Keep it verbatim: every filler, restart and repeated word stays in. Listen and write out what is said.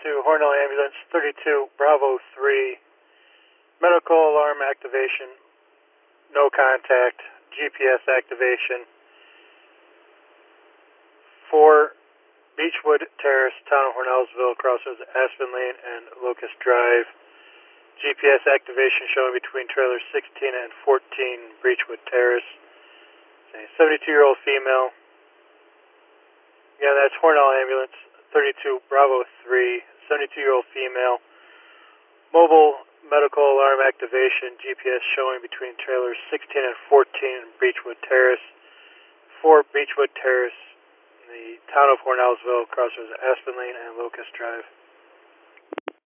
to Hornell Ambulance thirty-two Bravo three. Medical alarm activation, no contact, G P S activation. four Beechwood Terrace, Town of Hornellsville, crossroads Aspen Lane and Locust Drive. G P S activation showing between trailers sixteen and fourteen, Beechwood Terrace. A seventy-two-year-old female. Yeah, that's Hornell Ambulance thirty-two Bravo three, seventy-two-year-old female. Mobile medical alarm activation, G P S showing between trailers sixteen and fourteen, Beechwood Terrace. four Beechwood Terrace, in the Town of Hornellsville, crossroads Aspen Lane and Locust Drive.